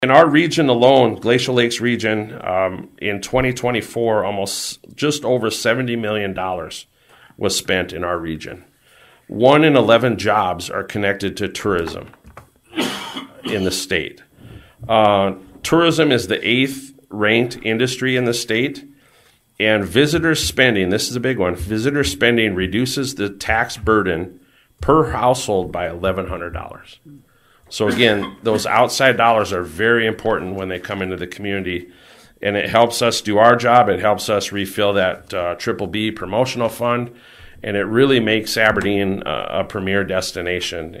In our region alone, Glacial Lakes region, in 2024, almost just over $70 million was spent in our region. 1 in 11 jobs are connected to tourism in the state. Tourism is the 8th ranked industry in the state, and visitor spending, this is a big one, visitor spending reduces the tax burden per household by $1,100. So again, those outside dollars are very important when they come into the community, and it helps us do our job. It helps us refill that Triple B promotional fund, and it really makes Aberdeen a premier destination.